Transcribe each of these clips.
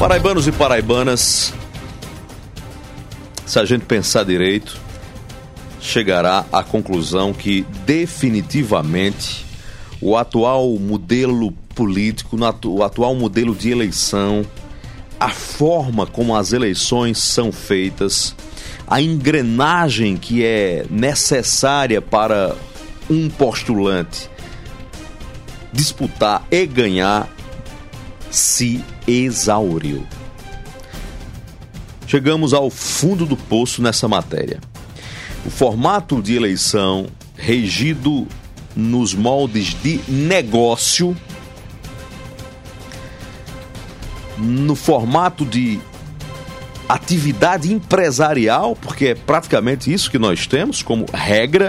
Paraibanos e paraibanas, se a gente pensar direito, chegará à conclusão que definitivamente o atual modelo político, o atual modelo de eleição, a forma como as eleições são feitas, a engrenagem que é necessária para um postulante disputar e ganhar, se exauriu. Chegamos ao fundo do poço nessa matéria. O formato de eleição regido nos moldes de negócio, no formato de atividade empresarial, porque é praticamente isso que nós temos como regra,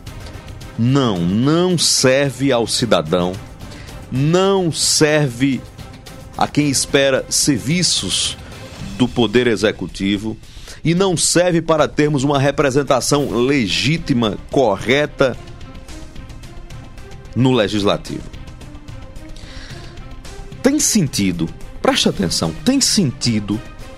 não serve ao cidadão, não serve a quem espera serviços do Poder Executivo e não serve para termos uma representação legítima, correta no Legislativo. Tem sentido, preste atenção, tem sentido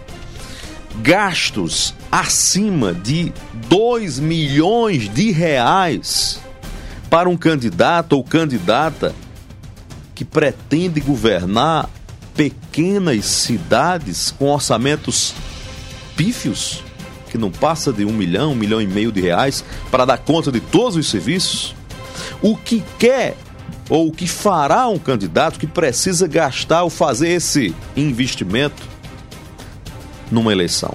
gastos acima de 2 milhões de reais para um candidato ou candidata que pretende governar pequenas cidades com orçamentos pífios, que não passa de 1 milhão, 1,5 milhão de reais, para dar conta de todos os serviços? O que quer ou o que fará um candidato que precisa gastar ou fazer esse investimento numa eleição?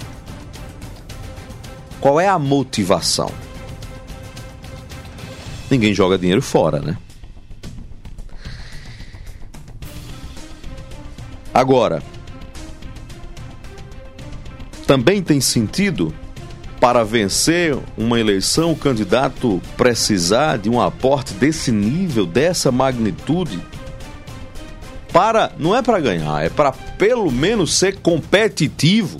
Qual é a motivação? Ninguém joga dinheiro fora, né? Agora, também tem sentido para vencer uma eleição o candidato precisar de um aporte desse nível, dessa magnitude, não é para ganhar, é para pelo menos ser competitivo.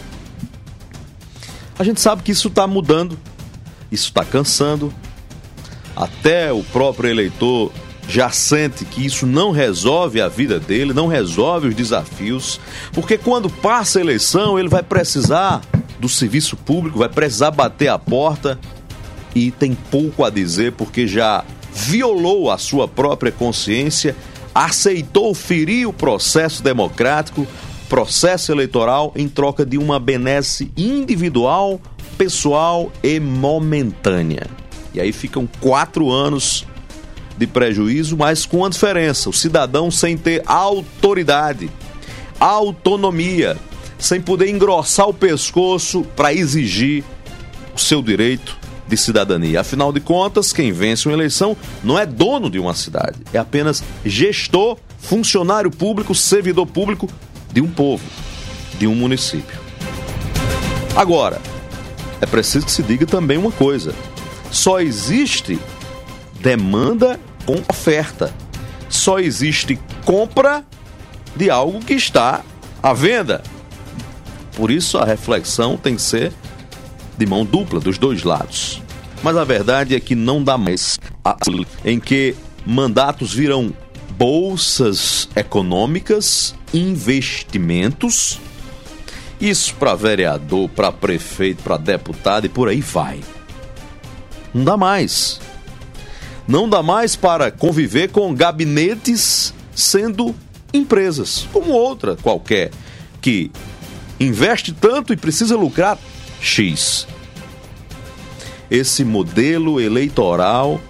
A gente sabe que isso está mudando, isso está cansando, até o próprio eleitor já sente que isso não resolve a vida dele, não resolve os desafios, porque quando passa a eleição ele vai precisar do serviço público, vai precisar bater a porta e tem pouco a dizer porque já violou a sua própria consciência, aceitou ferir o processo democrático, processo eleitoral em troca de uma benesse individual, pessoal e momentânea. E aí ficam 4 anos de prejuízo, mas com uma diferença: o cidadão sem ter autoridade, autonomia, sem poder engrossar o pescoço para exigir o seu direito de cidadania. Afinal de contas, quem vence uma eleição não é dono de uma cidade, é apenas gestor, funcionário público, servidor público de um povo, de um município. Agora, é preciso que se diga também uma coisa: só existe demanda com oferta. Só existe compra de algo que está à venda. Por isso a reflexão tem que ser de mão dupla, dos dois lados. Mas a verdade é que não dá mais em que mandatos viram bolsas econômicas, investimentos, isso para vereador, para prefeito, para deputado e por aí vai. Não dá mais. Não dá mais para conviver com gabinetes sendo empresas, como outra qualquer, que investe tanto e precisa lucrar X. Esse modelo eleitoral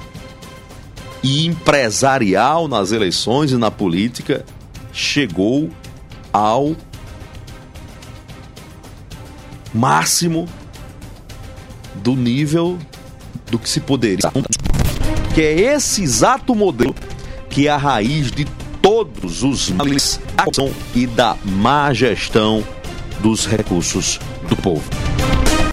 e empresarial nas eleições e na política chegou ao máximo do nível do que se poderia, que é esse exato modelo que é a raiz de todos os males da corrupção e da má gestão dos recursos do povo.